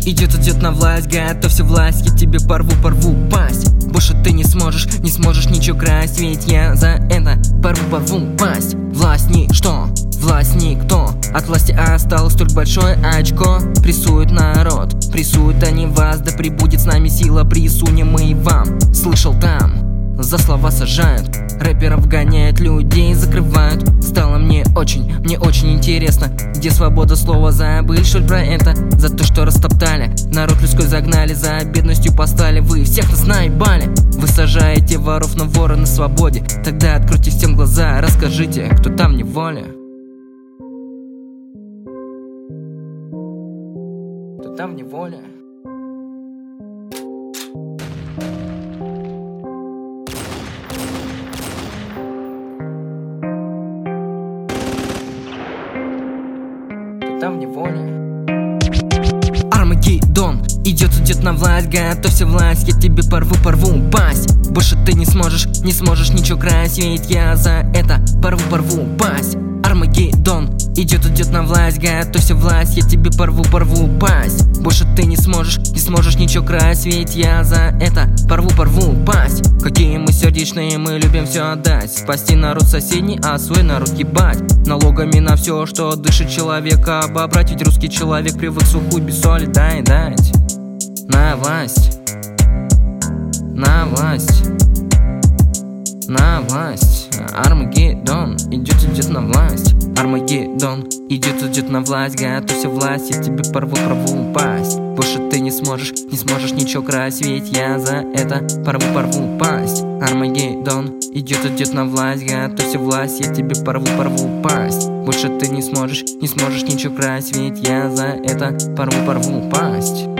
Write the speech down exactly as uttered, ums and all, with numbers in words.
Идет, идет на власть, готовься, власть, я тебе порву, порву пасть. Больше ты не сможешь, не сможешь ничего красть, ведь я за это порву, порву пасть. Власть ничто, власть никто, от власти осталось только большое очко. Прессует народ, прессуют они вас, да прибудет с нами сила, присунем мы вам. Слышал там, за слова сажают, рэперов гоняют, людей закрывают. Стало мне очень, мне очень интересно, где свобода слова, забыли что ли про это? За то, что растоптали, народ людской загнали, за бедностью постали, вы всех нас наебали. Вы сажаете воров, но воры на свободе, тогда откройте всем глаза, расскажите, кто там в неволе. Кто там в неволе? Там в неволе. Армагеддон, идет, идет на власть, готовься, власть, я тебе порву, порву пасть. Больше ты не сможешь, не сможешь ничего красть, ведь я за это порву, порву пасть. Армагеддон, идет, идет на власть, готовься, власть, я тебе порву, порву пасть. Больше ты не сможешь, не сможешь ничего красть, ведь я за это порву, порву пасть. Какие мы сердечные, мы любим все отдать, спасти народ соседний, а свой народ ебать. Налогами на все, что дышит человека обобрать, ведь русский человек привык сухую без соли дай дать. На власть, на власть, на власть. Армагеддон, идет, идет на власть. Армагеддон, идет, идет на власть, готовься, власть, я тебе порву, порву пасть. Больше ты не сможешь, не сможешь ничего красть, ведь я за это порву, порву пасть. Армагеддон, идет, идет на власть, готовься, власть, я тебе порву, порву пасть. Больше ты не сможешь, не сможешь ничего красть, ведь я за это порву, порву пасть.